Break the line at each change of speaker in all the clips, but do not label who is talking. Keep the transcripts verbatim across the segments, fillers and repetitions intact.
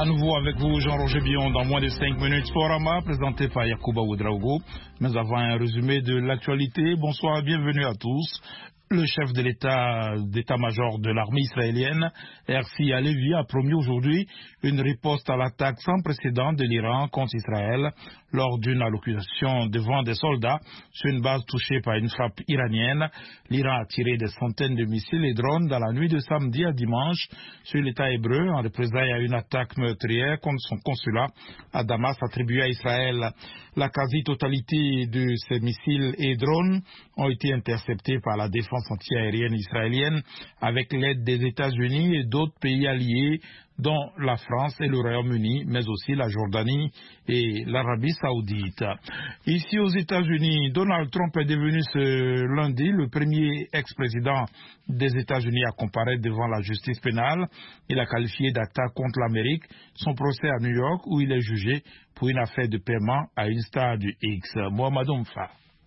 À nouveau avec vous, Jean-Roger Billon, dans moins de cinq minutes. Sporama, présenté par Yacouba Ouedraogo. Mais avant un résumé de l'actualité, bonsoir et bienvenue à tous. Le chef de l'état d'état-major de l'armée israélienne, Herzi Halevi, a promis aujourd'hui une riposte à l'attaque sans précédent de l'Iran contre Israël lors d'une allocution devant des soldats sur une base touchée par une frappe iranienne. L'Iran a tiré des centaines de missiles et drones dans la nuit de samedi à dimanche sur l'État hébreu en représailles à une attaque meurtrière contre son consulat à Damas attribué à Israël. La quasi-totalité de ces missiles et drones ont été interceptés par la défense antiaérienne israélienne avec l'aide des États-Unis et d'autres pays alliés dont la France et le Royaume-Uni, mais aussi la Jordanie et l'Arabie saoudite. Ici aux États-Unis, Donald Trump est devenu ce lundi le premier ex-président des États-Unis à comparaître devant la justice pénale. Il a qualifié d'attaque contre l'Amérique son procès à New York où il est jugé pour une affaire de paiement à une star du X, Mohamed Omfa.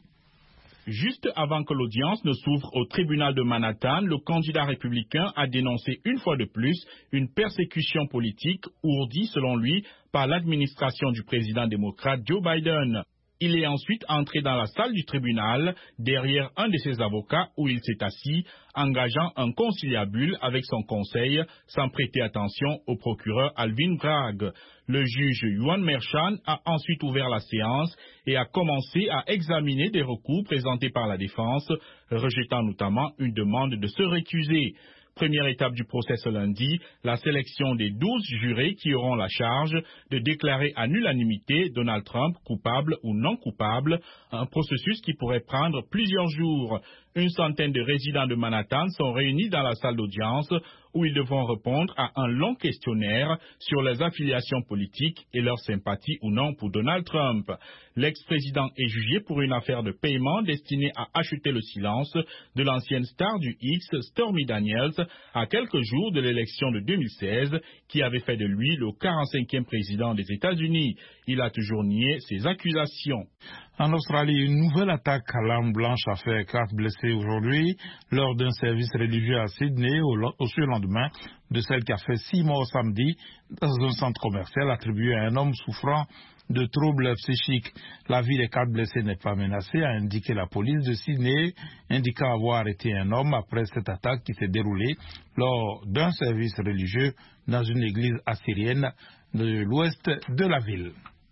Juste avant que l'audience ne s'ouvre au tribunal de Manhattan, le candidat républicain a dénoncé une fois de plus une persécution politique ourdie, selon lui, par l'administration du président démocrate Joe Biden. Il est ensuite entré dans la salle du tribunal, derrière un de ses avocats où il s'est assis, engageant un conciliabule avec son conseil, sans prêter attention au procureur Alvin Bragg. Le juge Juan Merchan a ensuite ouvert la séance et a commencé à examiner des recours présentés par la défense, rejetant notamment une demande de se récuser. Première étape du procès ce lundi, la sélection des douze jurés qui auront la charge de déclarer à l'unanimité Donald Trump coupable ou non coupable, un processus qui pourrait prendre plusieurs jours. Une centaine de résidents de Manhattan sont réunis dans la salle d'audience où ils devront répondre à un long questionnaire sur les affiliations politiques et leur sympathie ou non pour Donald Trump. L'ex-président est jugé pour une affaire de paiement destinée à acheter le silence de l'ancienne star du X, Stormy Daniels, à quelques jours de l'élection de deux mille seize, qui avait fait de lui le quarante-cinquième président des États-Unis. Il a toujours nié ces accusations.
En Australie, une nouvelle attaque à l'arme blanche a fait quatre blessés aujourd'hui lors d'un service religieux à Sydney au, au surlendemain de celle qui a fait six morts samedi dans un centre commercial attribué à un homme souffrant de troubles psychiques. La vie des quatre blessés n'est pas menacée, a indiqué la police de Sydney, indiquant avoir été un homme après cette attaque qui s'est déroulée lors d'un service religieux dans une église assyrienne de l'ouest de la ville.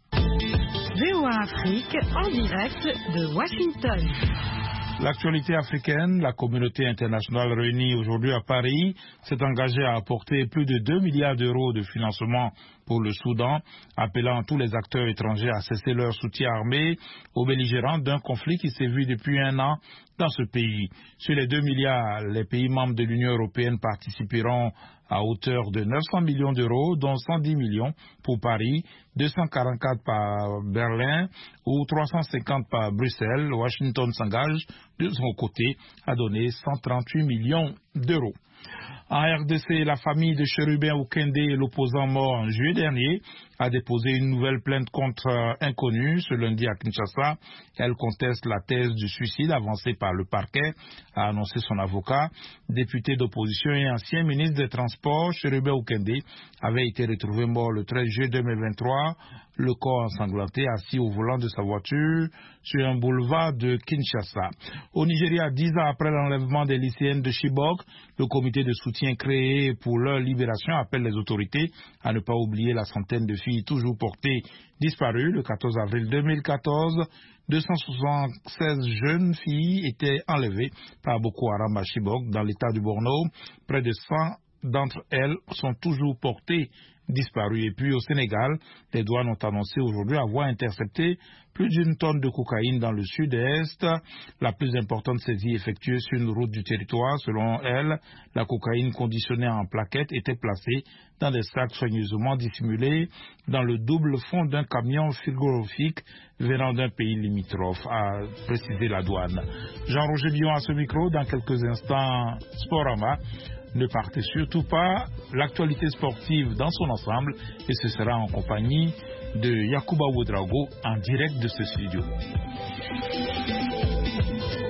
V O A Afrique, en direct de Washington.
L'actualité africaine, la communauté internationale réunie aujourd'hui à Paris s'est engagée à apporter plus de deux milliards d'euros de financement pour le Soudan, appelant tous les acteurs étrangers à cesser leur soutien armé aux belligérants d'un conflit qui sévit depuis un an dans ce pays. Sur les deux milliards, les pays membres de l'Union européenne participeront à hauteur de neuf cents millions d'euros, dont cent dix millions pour Paris, deux cent quarante-quatre par Berlin ou trois cent cinquante par Bruxelles. Washington s'engage de son côté à donner cent trente-huit millions d'euros. En R D C, la famille de Chérubin Okende, l'opposant mort en juillet dernier, a déposé une nouvelle plainte contre euh, inconnu ce lundi à Kinshasa. Elle conteste la thèse du suicide avancée par le parquet, a annoncé son avocat. Député d'opposition et ancien ministre des Transports, Chérubin Okende avait été retrouvé mort le treize juillet deux mille vingt-trois, le corps ensanglanté assis au volant de sa voiture sur un boulevard de Kinshasa. Au Nigeria, dix ans après l'enlèvement des lycéennes de Chibok, le comité de soutien créé pour leur libération appelle les autorités à ne pas oublier la centaine de filles toujours portées disparues. Le quatorze avril deux mille quatorze, deux cent soixante-seize jeunes filles étaient enlevées par Boko Haram à Chibok dans l'état du Borno. Près de cent d'entre elles sont toujours portées disparues. Et puis au Sénégal, les douanes ont annoncé aujourd'hui avoir intercepté plus d'une tonne de cocaïne dans le sud-est, la plus importante saisie effectuée sur une route du territoire. Selon elle, la cocaïne conditionnée en plaquettes était placée dans des sacs soigneusement dissimulés dans le double fond d'un camion frigorifique venant d'un pays limitrophe, a précisé la douane. Jean-Roger Billon à ce micro, dans quelques instants, Sporama. Ne partez surtout pas, l'actualité sportive dans son ensemble, et ce sera en compagnie de Yacouba Ouedraogo en direct de ce studio.